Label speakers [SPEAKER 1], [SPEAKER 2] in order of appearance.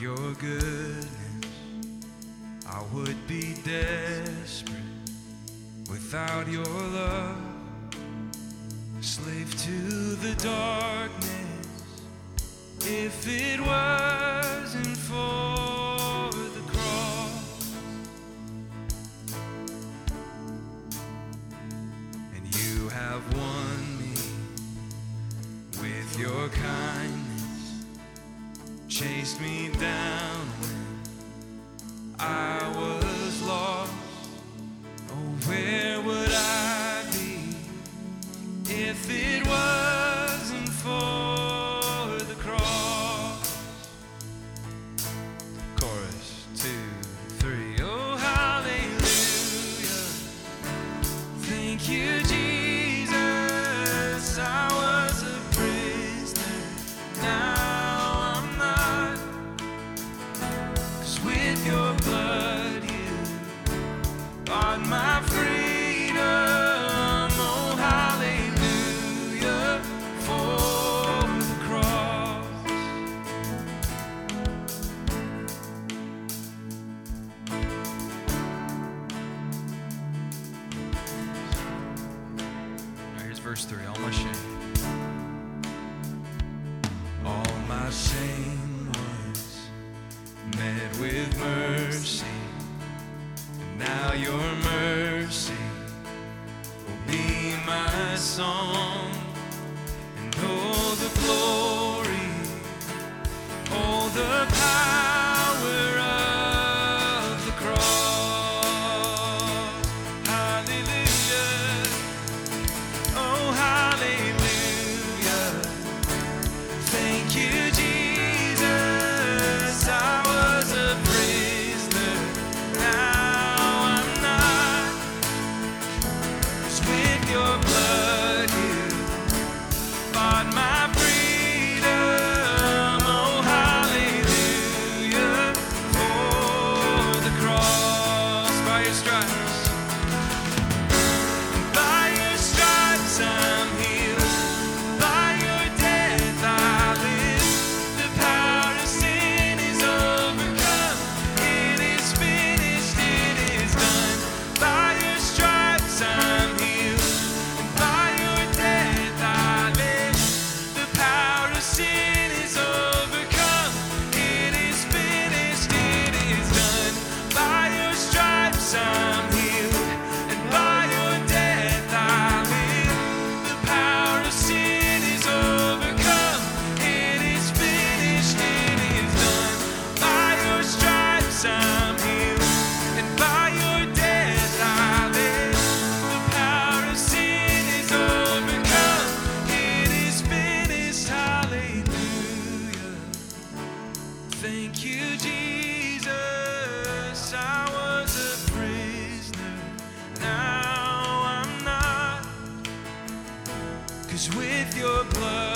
[SPEAKER 1] your goodness, I would be desperate without your love. Slave to the darkness, if it wasn't for the cross. And you have won me with your kindness, chased me down when I was lost. Oh, where would I be if it wasn't for the cross? Chorus 2, 3. Oh, hallelujah. Thank you, Jesus. I was a prisoner, now I'm not. 'Cause with your blood you bought my freedom. Oh, hallelujah for the cross. Now here's verse 3. All my shame. All my shame was met with mercy. Now your mercy will be my song, and all the glory, all the power of the cross. Hallelujah. Oh, hallelujah. Thank you, Jesus. I was a prisoner, now I'm not. 'Cause with your blood you bought my freedom. Oh, hallelujah for the cross. By your stripes, by your stripes I'm healed. By your death I live. The power of sin is overcome. It is finished, it is done. By your stripes I'm healed. And by your death I live. The power of sin is overcome. It is finished, it is done. By your stripes I'm healed. And by your death I live. The power of sin is overcome. It is finished, it is done. By your stripes I'm healed. And by your death I live. The power of sin is overcome. It is finished. Hallelujah. Thank you, Jesus. I was a prisoner, now I'm not. 'Cause with your blood